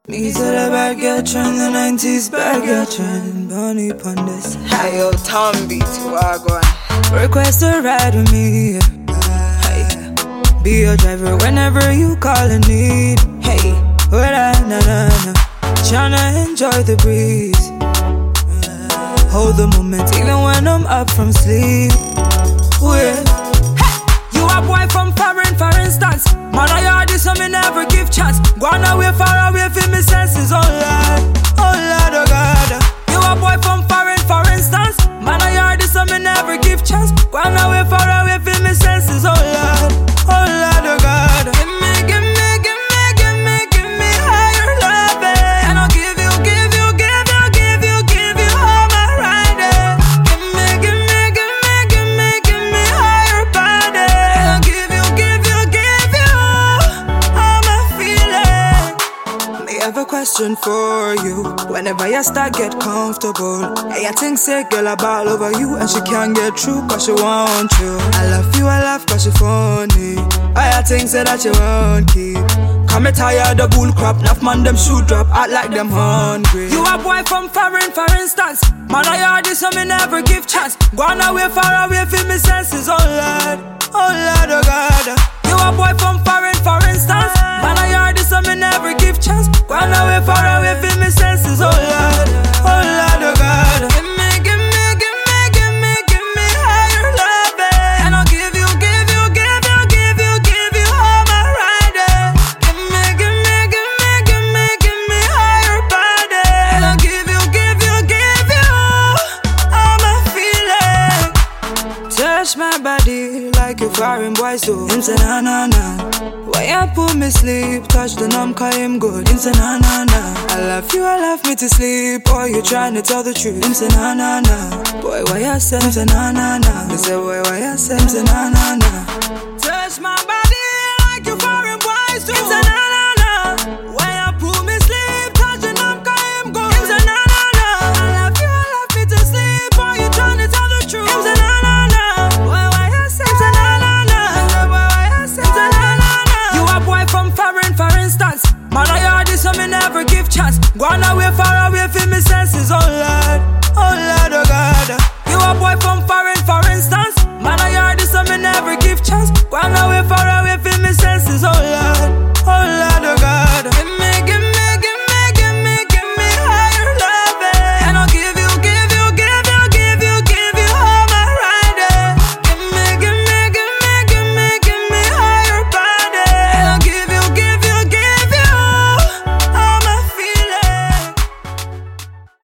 Me to the bad girl trend, the 90s bad girl trend. Bunny pon this. Hey yo, Tom beat Wagwan. Request to ride with me. Hey, be your driver whenever you call and need. Hey, na. Tryna enjoy the breeze. Hold the moment even when I'm up from sleep. Hey, you a boy from foreign, for instance. Man, I heard this, so me never give chance. Gone away, far away, feel me senses. Oh Lord, oh God. You a boy from foreign, for instance. Man, I heard this, so me never give chance. Gone away, far away, feel me senses. Oh Lord, oh God. Give me higher loving. And I'll give you all my riding. Give me higher body. And I'll give you all my feeling. Me have a question for you. Whenever you start get comfortable, hey, I think say girl I ball over you and she can't get through cause she want you. I love you, I laugh cause she funny. I think say that you won't keep. Come me tired of bull crap, enough man them shoot drop, act like them hungry. You a boy from foreign, for instance. Man I heard this so me never give chance. Gone away, far away, feel me senses. Oh Lord, oh God. You a boy from foreign, for instance. Man I heard this so me never give chance. Gone away, far away, feel me senses. Oh Lord, oh God. Give me higher loving. And I'll give you all my riding. Give me higher body. And I'll give you all my feeling. Touch my body like a foreign boy do. Him say na. Why you put me sleep? Touch the numb, call him good. Him say na. I love me to sleep. Boy, you trying to tell the truth. Him say na. Boy, why you say? Him say na. He say, boy, why you say? Him say na. Touch my body like you foreign boys do. Him say na. Why you put me sleep? Touch the numb, call him good. Him say na. I love me to sleep. Boy, you trying to tell the truth. Him say na. Boy, why you say? Him say na. Boy, why you say? Him say na. You a boy from foreign, for instance. Man, I heard this, so me never give chance. Gone away, far away, feel me senses. Oh